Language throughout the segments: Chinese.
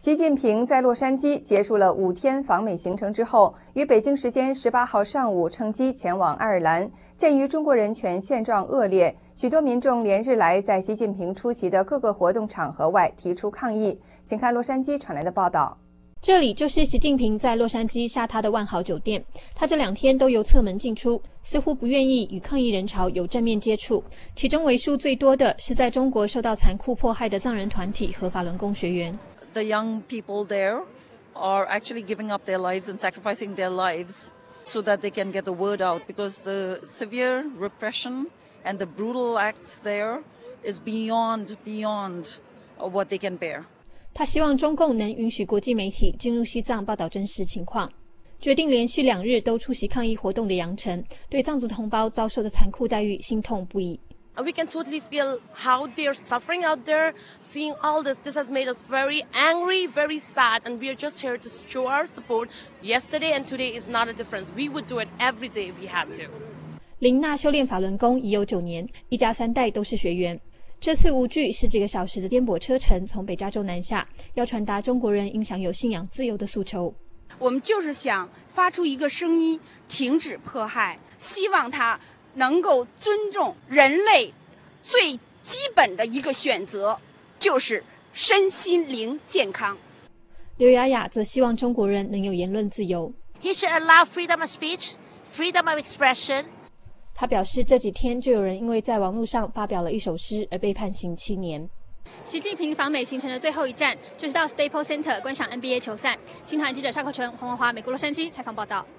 习近平在洛杉矶结束了5天访美行程之后，于北京时间18号上午乘机前往爱尔兰。鉴于中国人权现状恶劣，许多民众连日来在习近平出席的各个活动场合外提出抗议。请看洛杉矶传来的报道。 这里就是习近平在洛杉矶下榻的万豪酒店，他这2天都由侧门进出，似乎不愿意与抗议人潮有正面接触。其中为数最多的是在中国受到残酷迫害的藏人团体和法轮功学员。 The young people there are actually giving up their lives and sacrificing their lives so that they can get the word out, because the severe repression and the brutal acts there is beyond what they can bear. 他希望中共能允许国际媒体进入西藏报道真实情况。决定连续2日都出席抗议活动的杨晨，对藏族同胞遭受的残酷待遇心痛不已。 We can totally feel how they're suffering out there. Seeing all this has made us very angry, very sad, and we are just here to show our support. Yesterday and today is not a difference. We would do it every day if we had to. 林娜修炼法轮功已有9年，一家3代都是学员。这次无惧是几个小时的颠簸车程从北加州南下，要传达中国人应享有信仰自由的诉求。 我们就是想发出一个声音，停止迫害，希望他能够尊重人类最基本的一个选择，就是身心灵健康。 刘雅雅则希望中国人能有言论自由。 He should allow freedom of speech, freedom of expression. 他表示，这几天就有人因为在网络上发表了一首诗而被判刑7年。习近平访美行程的最后一站就是到 Staples Center 观赏 NBA 球赛。新唐人记者邵克纯、黄文华，美国洛杉矶采访报道。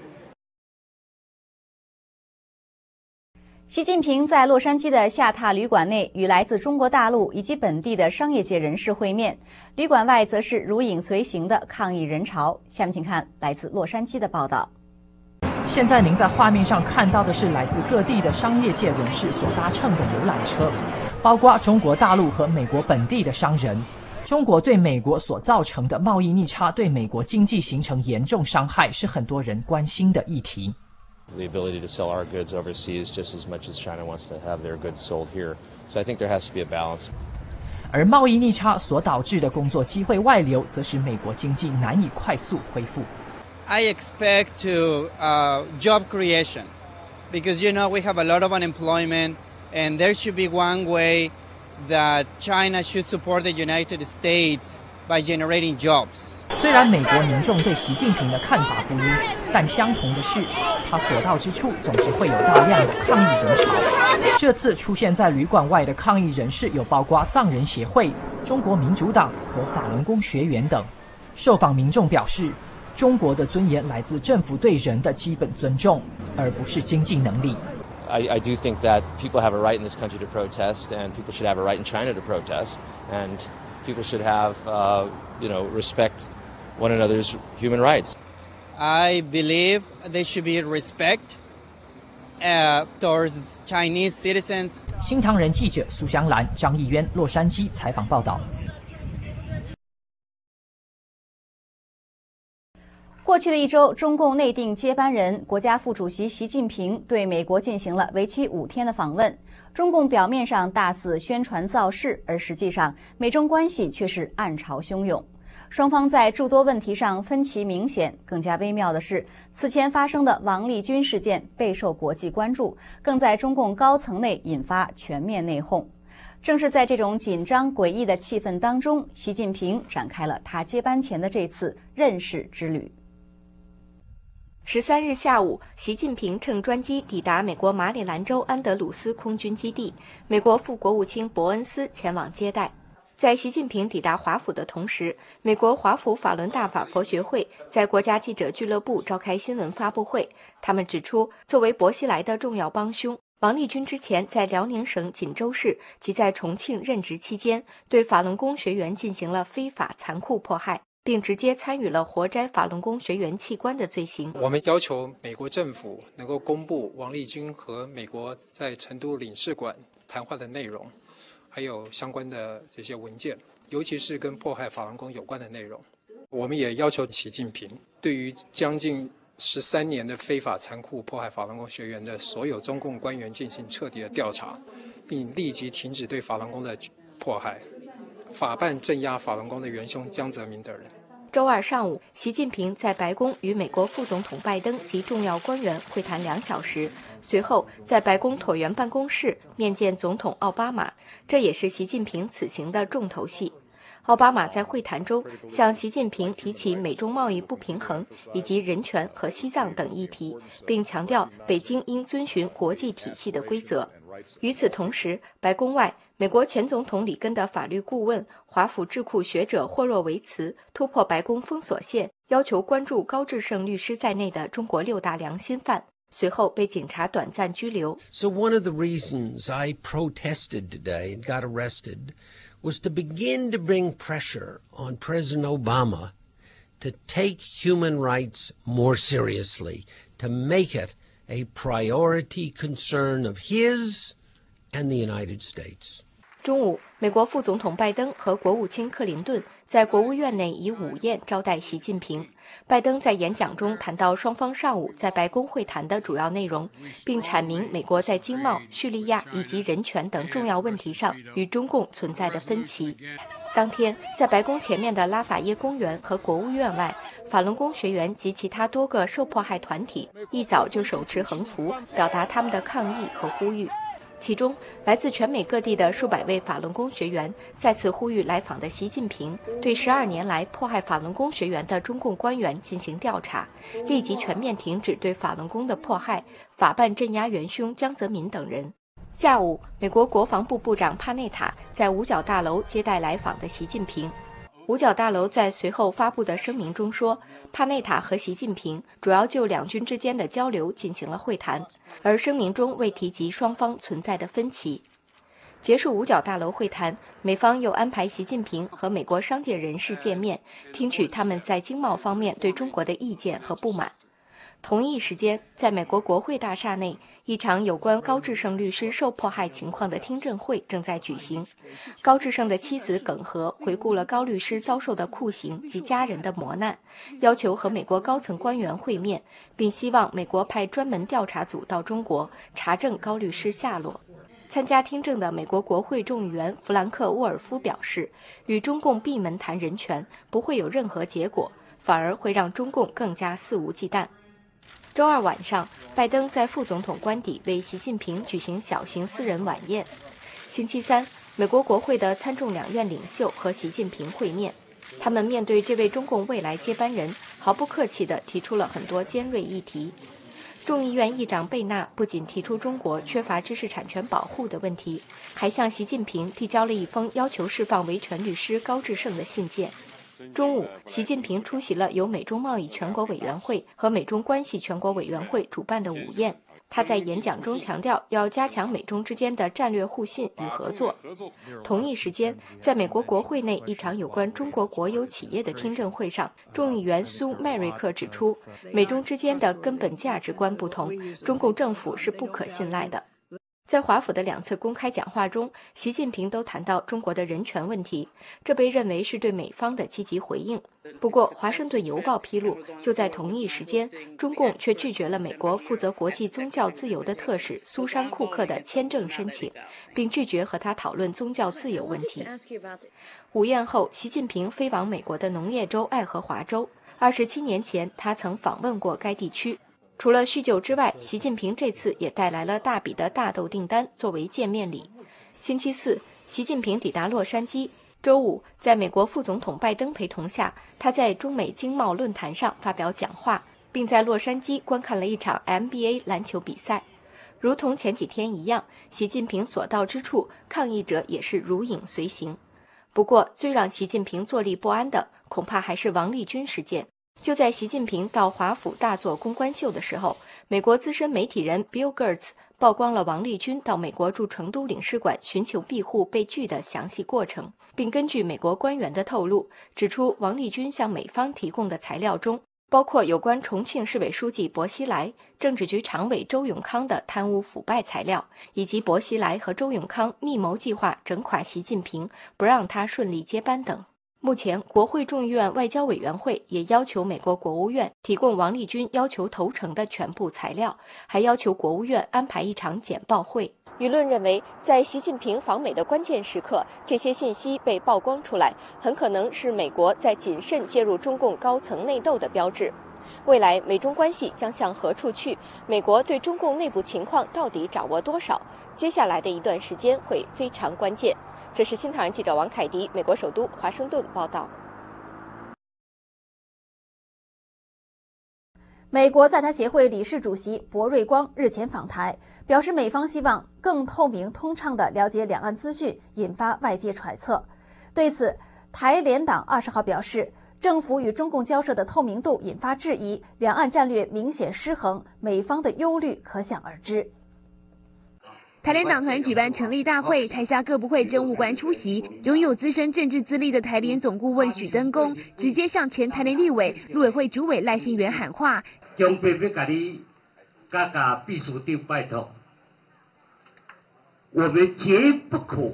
习近平在洛杉矶的下榻旅馆内与来自中国大陆以及本地的商业界人士会面，旅馆外则是如影随形的抗议人潮。下面请看来自洛杉矶的报道。 现在您在画面上看到的是来自各地的商业界人士所搭乘的游览车，包括中国大陆和美国本地的商人。中国对美国所造成的贸易逆差对美国经济形成严重伤害，是很多人关心的议题。 The ability to sell our goods overseas just as much as China wants to have their goods sold here. So I think there has to be a balance. 而贸易逆差所导致的工作机会外流，则使美国经济难以快速恢复。 I expect to job creation, because we have a lot of unemployment, and there should be one way that China should support the United States by generating jobs. 虽然美国民众对习近平的看法不一，但相同的是，他所到之处总是会有大量的抗议人潮。这次出现在旅馆外的抗议人士有包括藏人协会、中国民主党和法轮功学员等。受访民众表示，中国的尊严来自政府对人的基本尊重，而不是经济能力。 I do think that people have a right in this country to protest, and people should have a right in China to protest, and people should have, respect one another's human rights. I believe there should be respect towards Chinese citizens. 新唐人记者苏香兰、张义渊，洛杉矶采访报道。 过去的1周，中共内定接班人、国家副主席习近平对美国进行了为期5天的访问。中共表面上大肆宣传造势，而实际上美中关系却是暗潮汹涌。双方在诸多问题上分歧明显。更加微妙的是，此前发生的王立军事件备受国际关注，更在中共高层内引发全面内讧。正是在这种紧张诡异的气氛当中，习近平展开了他接班前的这次认识之旅。 13日下午，习近平乘专机抵达美国马里兰州安德鲁斯空军基地，美国副国务卿伯恩斯前往接待。在习近平抵达华府的同时，美国华府法轮大法佛学会在国家记者俱乐部召开新闻发布会。他们指出，作为薄熙来的重要帮凶，王立军之前在辽宁省锦州市及在重庆任职期间，对法轮功学员进行了非法残酷迫害，并直接参与了活摘法轮功学员器官的罪行。 我们要求美国政府能够公布王立军和美国在成都领事馆谈话的内容，还有相关的这些文件，尤其是跟迫害法轮功有关的内容。我们也要求习近平对于将近13年的非法残酷迫害法轮功学员的所有中共官员进行彻底的调查，并立即停止对法轮功的迫害， 法办镇压法轮功的元凶江泽民等人。 周二上午，习近平在白宫与美国副总统拜登及重要官员会谈2小时，随后在白宫椭圆办公室面见总统奥巴马，这也是习近平此行的重头戏。奥巴马在会谈中向习近平提起美中贸易不平衡以及人权和西藏等议题，并强调北京应遵循国际体系的规则。与此同时，白宫外，美国前总统里根的法律顾问、华府智库学者霍洛维茨突破白宫封锁线，要求关注高志胜律师在内的中国6大良心犯，随后被警察短暂拘留。 So one of the reasons I protested today and got arrested was to begin to bring pressure on President Obama to take human rights more seriously, to make it a priority concern of his and the United States. 中午，美国副总统拜登和国务卿克林顿在国务院内以午宴招待习近平。拜登在演讲中谈到双方上午在白宫会谈的主要内容，并阐明美国在经贸、叙利亚以及人权等重要问题上与中共存在的分歧。当天，在白宫前面的拉法耶公园和国务院外，法轮功学员及其他多个受迫害团体一早就手持横幅，表达他们的抗议和呼吁。其中，来自全美各地的数百位法轮功学员再次呼吁来访的习近平对12年来迫害法轮功学员的中共官员进行调查，立即全面停止对法轮功的迫害，法办镇压元凶江泽民等人。下午，美国国防部部长帕内塔在五角大楼接待来访的习近平。五角大楼在随后发布的声明中说，帕内塔和习近平主要就两军之间的交流进行了会谈，而声明中未提及双方存在的分歧。结束五角大楼会谈，美方又安排习近平和美国商界人士见面，听取他们在经贸方面对中国的意见和不满。同一时间，在美国国会大厦内，一场有关高志胜律师受迫害情况的听证会正在举行。高志胜的妻子耿和回顾了高律师遭受的酷刑及家人的磨难，要求和美国高层官员会面，并希望美国派专门调查组到中国查证高律师下落。参加听证的美国国会众议员弗兰克·沃尔夫表示，与中共闭门谈人权不会有任何结果，反而会让中共更加肆无忌惮。周二晚上，拜登在副总统官邸为习近平举行小型私人晚宴。星期三，美国国会的参众两院领袖和习近平会面，他们面对这位中共未来接班人，毫不客气地提出了很多尖锐议题。众议院议长贝纳不仅提出中国缺乏知识产权保护的问题，还向习近平递交了一封要求释放维权律师高志胜的信件。中午，习近平出席了由美中贸易全国委员会和美中关系全国委员会主办的午宴。他在演讲中强调要加强美中之间的战略互信与合作。同一时间，在美国国会内一场有关中国国有企业的听证会上，众议员苏·麦瑞克指出，美中之间的根本价值观不同，中共政府是不可信赖的。在华府的2次公开讲话中，习近平都谈到中国的人权问题，这被认为是对美方的积极回应。不过，《华盛顿邮报》披露，就在同一时间，中共却拒绝了美国负责国际宗教自由的特使苏珊·库克的签证申请，并拒绝和他讨论宗教自由问题。午宴后，习近平飞往美国的农业州爱荷华州。27年前，他曾访问过该地区。除了叙旧之外，习近平这次也带来了大笔的大豆订单作为见面礼。星期四，习近平抵达洛杉矶。周五，在美国副总统拜登陪同下，他在中美经贸论坛上发表讲话，并在洛杉矶观看了一场 NBA 篮球比赛。如同前几天一样，习近平所到之处，抗议者也是如影随形。不过，最让习近平坐立不安的，恐怕还是王立军事件。就在习近平到华府大做公关秀的时候，美国资深媒体人 Bill Gertz 曝光了王立军到美国驻成都领事馆寻求庇护被拒的详细过程，并根据美国官员的透露，指出王立军向美方提供的材料中，包括有关重庆市委书记薄熙来、政治局常委周永康的贪污腐败材料，以及薄熙来和周永康密谋计划整垮习近平，不让他顺利接班等。目前，国会众议院外交委员会也要求美国国务院提供王立军要求投诚的全部材料，还要求国务院安排一场简报会。 舆论认为，在习近平访美的关键时刻，这些信息被曝光出来，很可能是美国在谨慎介入中共高层内斗的标志。未来美中关系将向何处去？美国对中共内部情况到底掌握多少？接下来的一段时间会非常关键。这是新唐人记者王凯迪，美国首都华盛顿报道。 美国在台协会理事主席博瑞光日前访台，表示美方希望更透明通畅地了解两岸资讯，引发外界揣测。对此，台联党20号表示，政府与中共交涉的透明度引发质疑，两岸战略明显失衡，美方的忧虑可想而知。 台联党团举办成立大会，台下各部会政务官出席。拥有资深政治资历的台联总顾问许登公直接向前台联立委、陆委会主委赖幸元喊话： 中共要甲你甲秘书长拜托，我们绝不可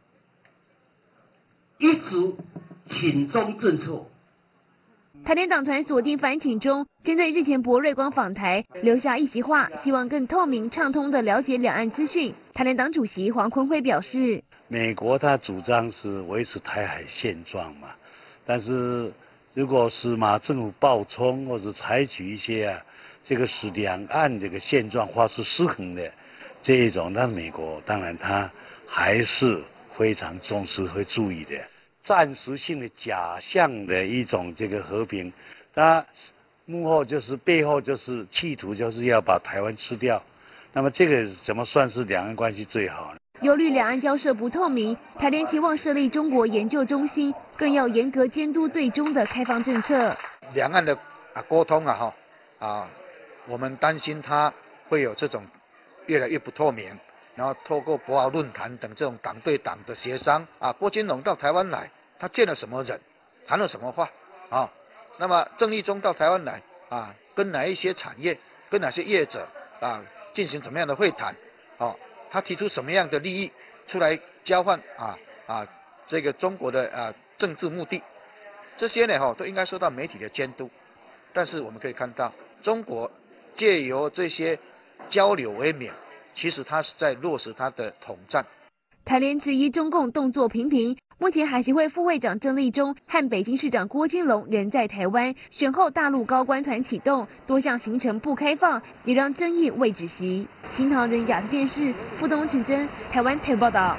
一直请中政策。 台联党团锁定反请中，针对日前博瑞光访台留下一席话，希望更透明畅通地了解两岸资讯。台联党主席黄坤辉表示， 美国他主张是维持台海现状嘛，但是如果是马政府暴冲或者采取一些这个使两岸这个现状发生失衡的这一种，那美国当然他还是非常重视会注意的。暂时性的假象的一种这个和平，它幕后就是背后就是企图就是要把台湾吃掉，那么这个怎么算是两岸关系最好呢？ 忧虑两岸交涉不透明，台联期望设立中国研究中心，更要严格监督最终的开放政策。 两岸的沟通我们担心它会有这种越来越不透明。然后透过博鳌论坛等这种党对党的协商郭金龙到台湾来，他见了什么人，谈了什么话那么郑丽中到台湾来跟哪一些产业，跟哪些业者进行怎么样的会谈他提出什么样的利益出来交换这个中国的政治目的，这些呢都应该受到媒体的监督。但是我们可以看到，中国借由这些交流为名，其实他是在落实他的统战。 台联质疑中共动作频频，目前海协会副会长郑丽中和北京市长郭金龙仍在台湾，选后大陆高官团启动，多项行程不开放，也让争议未止息。新唐人亚洲电视副董指真台湾台报道。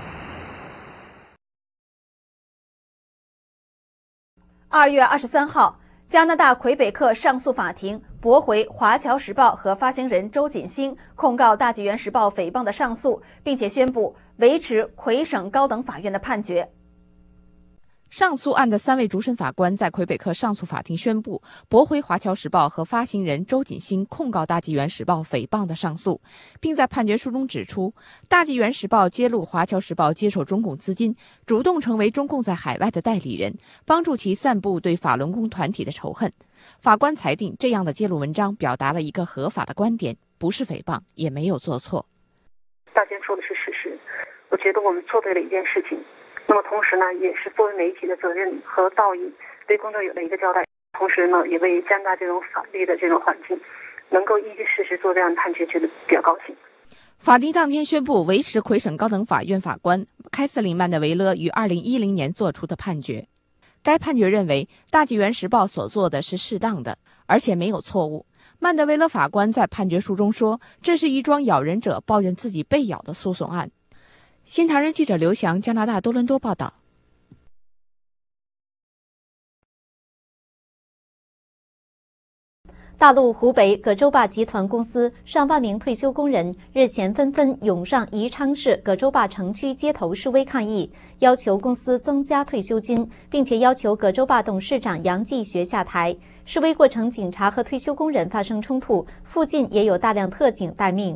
2月23号。加拿大魁北克上诉法庭驳回《华侨时报》和发行人周锦星控告《大纪元时报》诽谤的上诉，并且宣布维持魁省高等法院的判决。 上诉案的3位主审法官在魁北克上诉法庭宣布驳回《华侨时报》和发行人周锦星控告《大纪元时报》诽谤的上诉，并在判决书中指出，《大纪元时报》揭露《华侨时报》接受中共资金，主动成为中共在海外的代理人，帮助其散布对法轮功团体的仇恨。法官裁定，这样的揭露文章表达了一个合法的观点，不是诽谤，也没有做错。 大坚说的是事实，我觉得我们做对了一件事情。那么同时呢，也是作为媒体的责任和道义，对公众有了一个交代。同时呢，也为加拿大这种法律的这种环境，能够依据事实做这样的判决，觉得比较高兴。 法庭当天宣布维持魁省高等法院法官凯瑟琳·曼德维勒于2010年作出的判决。该判决认为，《大纪元时报》所做的是适当的，而且没有错误。曼德维勒法官在判决书中说，这是一桩咬人者抱怨自己被咬的诉讼案。新唐人记者刘翔，加拿大多伦多报道。 大陆湖北葛洲坝集团公司上万名退休工人日前纷纷涌上宜昌市葛洲坝城区街头示威抗议，要求公司增加退休金，并且要求葛洲坝董事长杨继学下台。示威过程，警察和退休工人发生冲突，附近也有大量特警待命。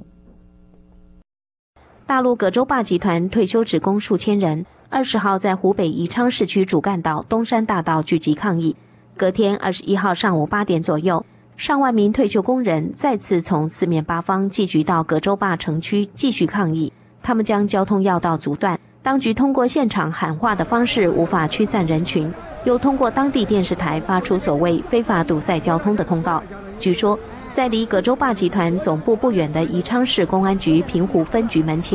大陆葛洲坝集团退休职工数千人20号在湖北宜昌市区主干道东山大道聚集抗议。隔天21号上午8点左右，上万名退休工人再次从四面八方聚集到葛洲坝城区继续抗议。他们将交通要道阻断，当局通过现场喊话的方式无法驱散人群，又通过当地电视台发出所谓非法堵塞交通的通告。据说，在离葛洲坝集团总部不远的宜昌市公安局平湖分局门前，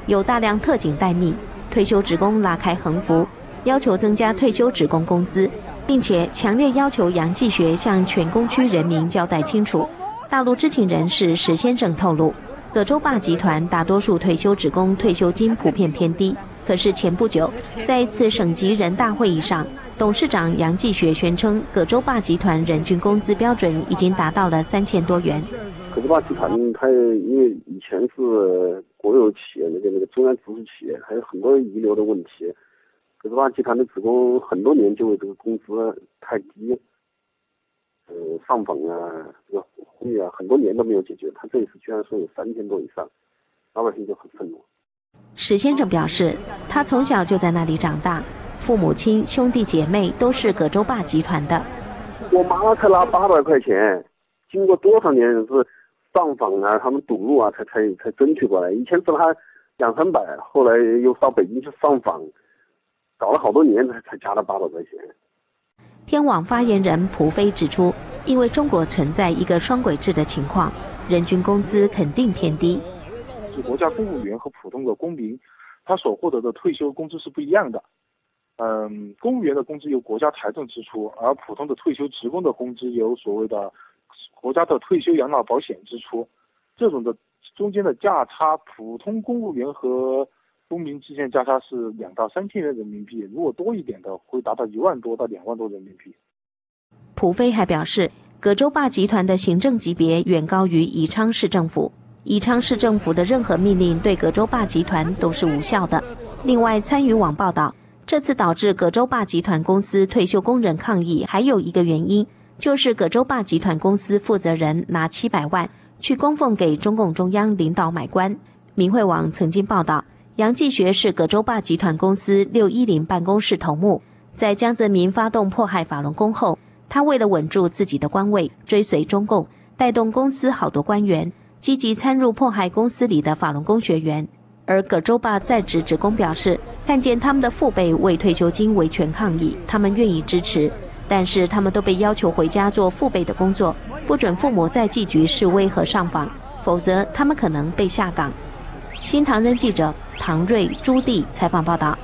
有大量特警待命，退休职工拉开横幅，要求增加退休职工工资，并且强烈要求杨继学向全工区人民交代清楚。大陆知情人士史先生透露，葛洲坝集团大多数退休职工退休金普遍偏低。可是前不久，在一次省级人大会议上，董事长杨继学宣称，葛洲坝集团人均工资标准已经达到了3000多元。 葛洲坝集团它因为以前是国有企业，那个中央直属企业，还有很多遗留的问题。葛洲坝集团的职工很多年就为这个工资太低，上访啊，这个呼吁啊，很多年都没有解决。他这一次居然说有3000多以上，老百姓就很愤怒。 史先生表示，他从小就在那里长大，父母亲、兄弟姐妹都是葛洲坝集团的。 我妈妈才拿800块钱，经过多少年是上访啊，他们堵路啊，才争取过来。以前是拿200-300，后来又到北京去上访，搞了好多年才加了800块钱。 天网发言人蒲飞指出，因为中国存在一个双轨制的情况，人均工资肯定偏低。 国家公务员和普通的公民，他所获得的退休工资是不一样的。公务员的工资由国家财政支出，而普通的退休职工的工资由所谓的国家的退休养老保险支出。这种的中间的价差，普通公务员和公民之间价差是2到3千元人民币，如果多一点的，会达到1万多到2万多人民币。 蒲飞还表示，葛洲坝集团的行政级别远高于宜昌市政府。宜昌市政府的任何命令对葛洲坝集团都是无效的。另外，参与网报道，这次导致葛洲坝集团公司退休工人抗议，还有一个原因，就是葛洲坝集团公司负责人拿700万去供奉给中共中央领导买官。明慧网曾经报道，杨继学是葛洲坝集团公司610办公室头目，在江泽民发动迫害法轮功后，他为了稳住自己的官位，追随中共，带动公司好多官员积极参入迫害公司里的法轮功学员。而葛洲坝在职职工表示，看见他们的父辈为退休金维权抗议，他们愿意支持，但是他们都被要求回家做父辈的工作，不准父母再继续示威和上访，否则他们可能被下岗。新唐人记者唐瑞、朱棣采访报道。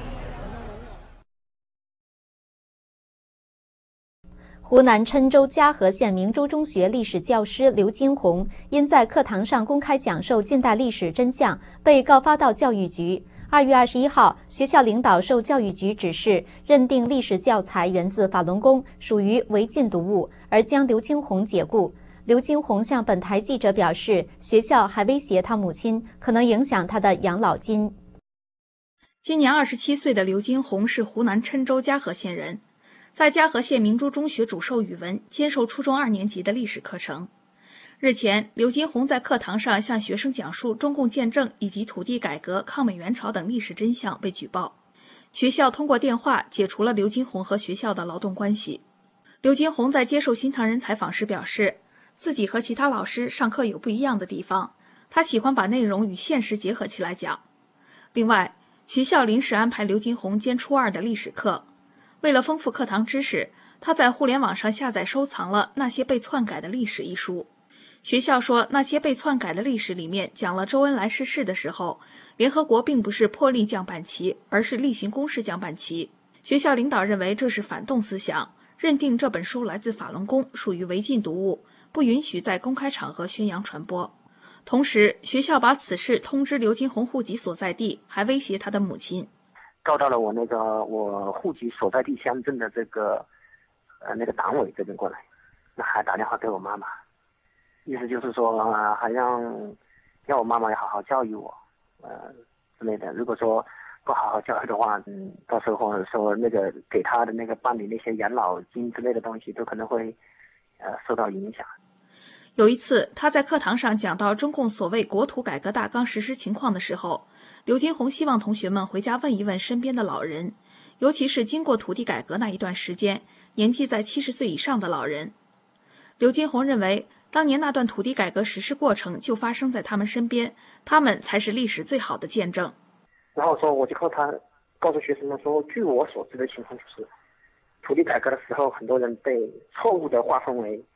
湖南郴州嘉禾县明珠中学历史教师刘金红因在课堂上公开讲授近代历史真相，被告发到教育局。2月21号，学校领导受教育局指示，认定历史教材源自法轮功，属于违禁读物，而将刘金红解雇。刘金红向本台记者表示，学校还威胁他母亲，可能影响他的养老金。 今年27岁的刘金红是湖南郴州嘉禾县人。在嘉禾县明珠中学主授语文，兼授初中2年级的历史课程。日前，刘金红在课堂上向学生讲述中共建政以及土地改革、抗美援朝等历史真相，被举报。学校通过电话解除了刘金红和学校的劳动关系。刘金红在接受新唐人采访时表示，自己和其他老师上课有不一样的地方，他喜欢把内容与现实结合起来讲。另外，学校临时安排刘金红兼初2的历史课。为了丰富课堂知识，他在互联网上下载收藏了《那些被篡改的历史》一书。学校说，那些被篡改的历史里面讲了周恩来逝世的时候，联合国并不是破例降半旗，而是例行公事降半旗。学校领导认为这是反动思想，认定这本书来自法轮功，属于违禁读物，不允许在公开场合宣扬传播。同时，学校把此事通知刘金红户籍所在地，还威胁他的母亲。 告到了我户籍所在地乡镇的这个那个党委这边过来，那还打电话给我妈妈，意思就是说还让我妈妈要好好教育我之类的。如果说不好好教育的话，到时候说那个给他的那个办理那些养老金之类的东西都可能会受到影响。 有一次，他在课堂上讲到中共所谓国土改革大纲实施情况的时候，刘金红希望同学们回家问一问身边的老人，尤其是经过土地改革那一段时间，年纪在70岁以上的老人。刘金红认为，当年那段土地改革实施过程就发生在他们身边，他们才是历史最好的见证。 然后说，我就告诉学生们说，据我所知的情况就是，土地改革的时候，很多人被错误的划分为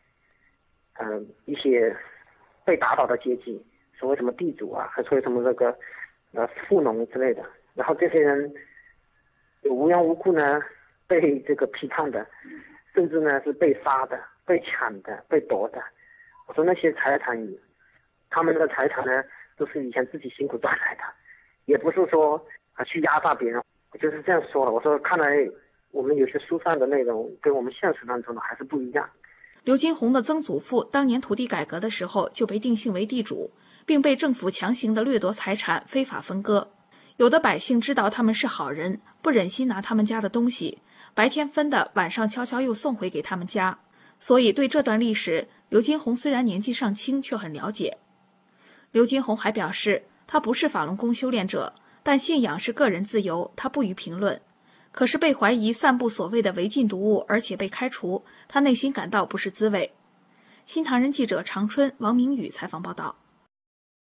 一些被打倒的阶级，所谓什么地主啊，还说什么这个富农之类的，然后这些人无缘无故呢被这个批判的，甚至呢是被杀的、被抢的、被夺的。我说那些财产，他们的财产呢都是以前自己辛苦赚来的，也不是说去压榨别人。我就是这样说了，我说看来我们有些书上的内容跟我们现实当中的还是不一样。 刘金红的曾祖父当年土地改革的时候就被定性为地主，并被政府强行的掠夺财产、非法分割。有的百姓知道他们是好人，不忍心拿他们家的东西，白天分的，晚上悄悄又送回给他们家。所以对这段历史，刘金红虽然年纪尚轻，却很了解。刘金红还表示，他不是法轮功修炼者，但信仰是个人自由，他不予评论。可是被怀疑散布所谓的违禁毒物，而且被开除，他内心感到不是滋味。新唐人记者常春、王明宇采访报道。